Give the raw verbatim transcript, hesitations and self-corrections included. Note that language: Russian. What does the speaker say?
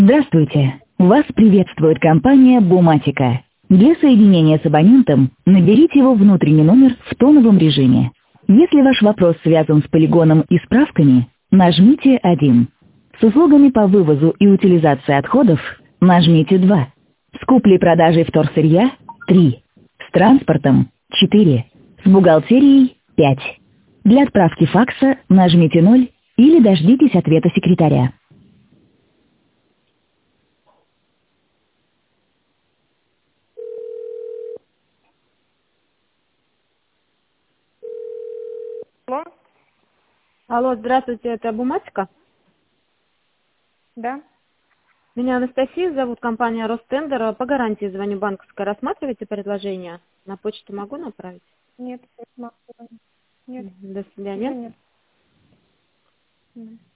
Здравствуйте! Вас приветствует компания «Буматика». Для соединения с абонентом наберите его внутренний номер в тоновом режиме. Если ваш вопрос связан с полигоном и справками, нажмите один. С услугами по вывозу и утилизации отходов нажмите два. С куплей-продажей вторсырья три. С транспортом четыре. С бухгалтерией пять. Для отправки факса нажмите ноль или дождитесь ответа секретаря. Алло, Алло, здравствуйте, это Буматика? да? Меня Анастасия зовут, компания Ростендер. По гарантии звоню банковской. Рассматриваете предложение? На почту могу направить? Нет, не смогу. Нет, Мгм. До уже свидания. нет. М.